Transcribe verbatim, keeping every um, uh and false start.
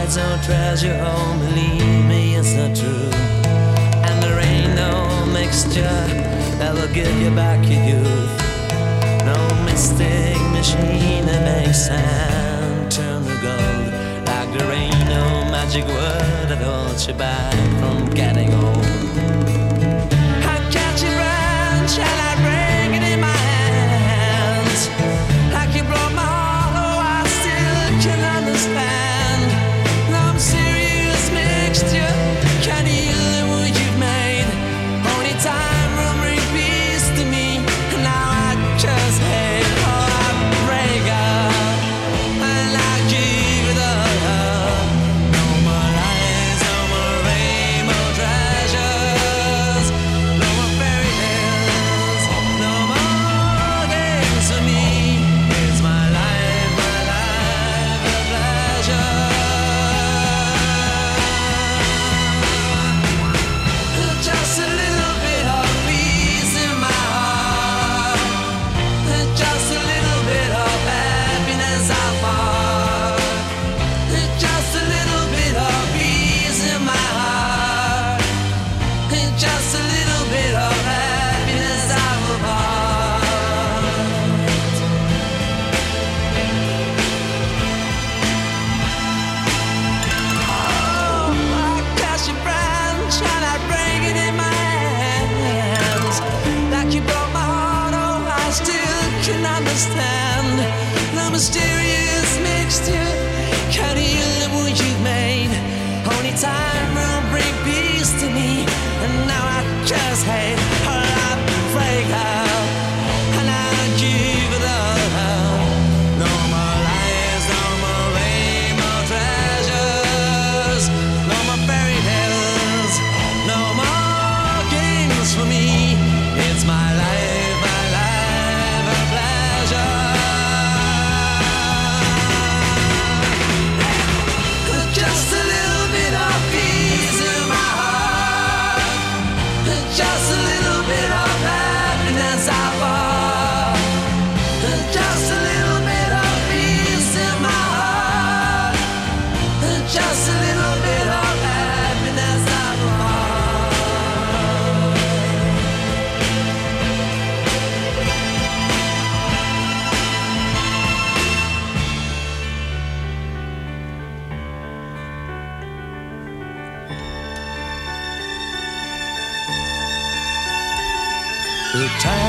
lies, oh treasure, oh believe me, it's the truth. And there ain't no mixture that will give you back your youth. No mystic machine that makes sand turn to gold. Like there ain't no magic word that holds you back from getting old. I catch a branch and I bring it in my hands. Like you broke my heart, oh I still can understand. No serious mixture can heal the wound you've made. Only time will bring peace to me. And now I just hate. Oh I break up and I give it up. No more lies, no more rainbow treasures, no more fairy tales, no more games for me. It's my life, my life, a pleasure. Just a little bit of peace in my heart. Just a little bit of happiness I find. Just a little bit of peace in my heart. Just a little bit of happiness I will find. Oh, I catch a branch and I bring it in my hands. Like you broke my heart, oh I still can understand. The mysterious mixture can heal the wound you've made. Only time will bring peace to me. And now I just hate her. I break out and I give it up. No more lies, no more rainbow treasures, no more fairy tales, no more games for me. It's my life, my life, a pleasure. Just a little bit of peace in my heart. Just a little bit of happiness I find. Just a little bit of peace in my heart. Just a little bit of happiness I find. The time